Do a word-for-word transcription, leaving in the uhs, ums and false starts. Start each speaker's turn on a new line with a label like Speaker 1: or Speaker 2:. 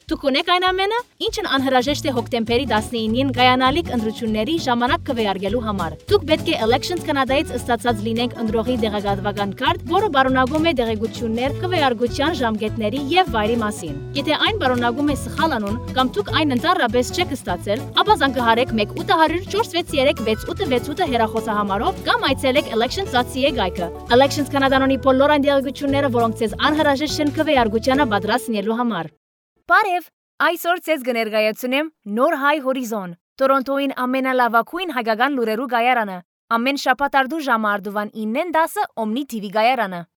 Speaker 1: Դուք ունեք այն ամենը, ինչն անհրաժեշտ է հոկտեմբերի տասնինին կայանալիք ընտրությունների ժամանակ քվեարկելու համար։ Դուք պետք է Elections Canada-ից ստացած լինեք ընտրողի տեղեկատվական կարդ, որը բարունակում է տեղեկություններ քվեարկության ժամկետների եւ վայրի մասին։ Եթե այն բարունակում է սխալ անուն կամ դուք այն ընդհանրապես չեք ստացել, ապա զանգահարեք մեկ ութ հարյուր չորս վեց երեք վեց ութ վեց ութ հեռախոսահամարով կամ այցելեք elections dot c a գայքը։ Elections Canada-ն ունի բոլոր այն տեղեկությունները, որոնք ցեզ անհրաժեշտ են քվեարկությանը պատրաստ լինելու համար։ Բարև, այսօր ցեզ կներկայացնեմ Նոր Հայ Հորիզոն, Տորոնտոյին ամենալավագույն հայկական լուրերու կայարանը։ Ամեն շաբաթ արդու ժամը արդուվան իննեն դասը Omni T V կայարանը։